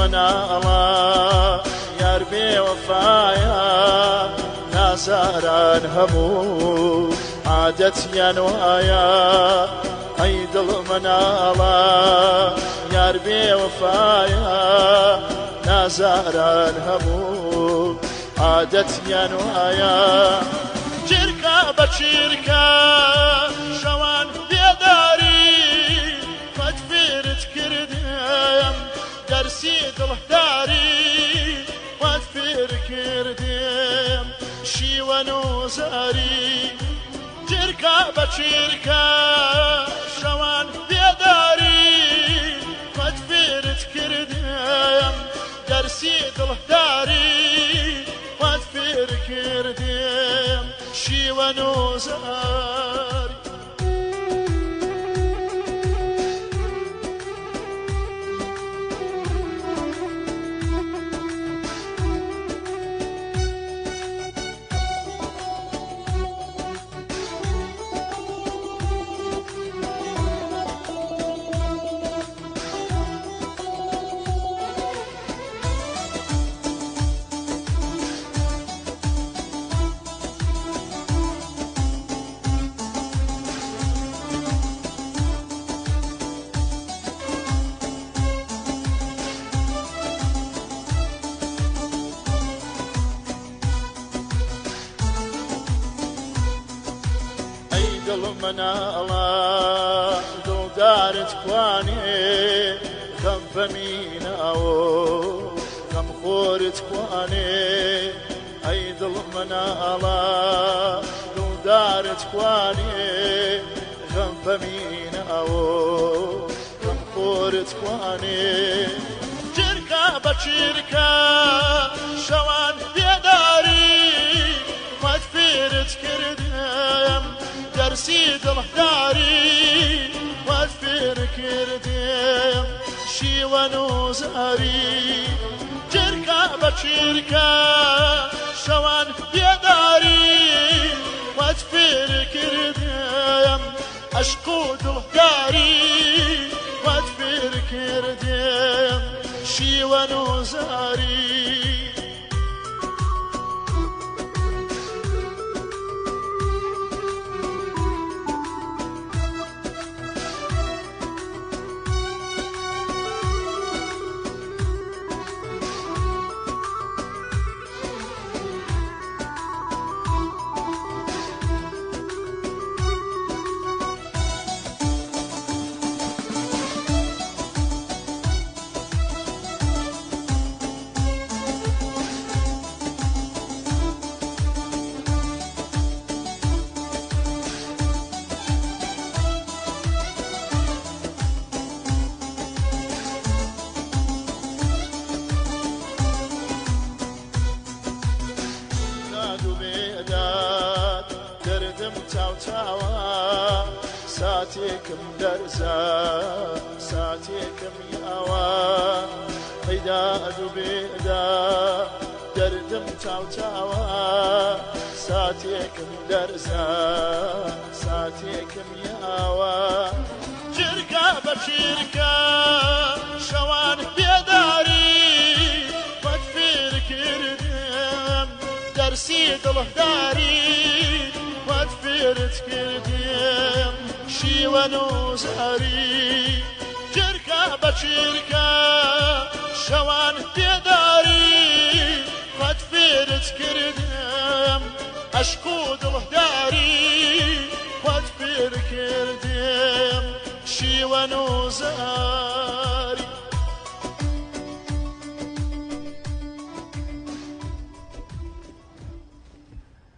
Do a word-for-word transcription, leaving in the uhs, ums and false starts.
مناڵە یار بێوەفایە نازاران هەموو عادەتیان وایە ئەی دڵ مناڵە یار بێوەفایە نازاران هەموو عادەتیان وایە چرکە بە چرکە شەوان بێداری قەت فێرت کردم دەرسی دڵداری قەت فێر کردم شیوەن و زاری چرکە بە چرکە شەوان بێداری قەت فێرت کردم دەرسی دڵداری قەت فێر کردم شیوەن و زاری دڵ مناڵە دڵدارت کوانێ خەم بەمیناوە خەم خۆرت کوانێ ئەی دڵ مناڵە دڵدارت کوانێ خەم بەمیناوە خەم خۆرت کوانێ چرکە بە چرکە شەوان بێداری قەت فێرت کردم دەرسی دڵداری قەت فێر کردم شیوەن و زاری چرکە بە چرکە شەوان بێداری قەت فێر کردم عەشق و دڵداری قەت فێر کردم شیوەن و زاری ساتێکم دەرزە ساتێکم یاوە هەیداد و بێدا دەردم چاوچاوە ساتێکم دەرزە ساتێکم یاوە چرکە بە چرکە شەوان بێداری قەت فێر کردم دەرسی دڵداری قەت فێرت کردم شیوەن و زاری چرکە بە چرکە شەوان بێداری قەت فێرت کردم عەشق و دڵداری قەت فێر کردم شیوەن و زاری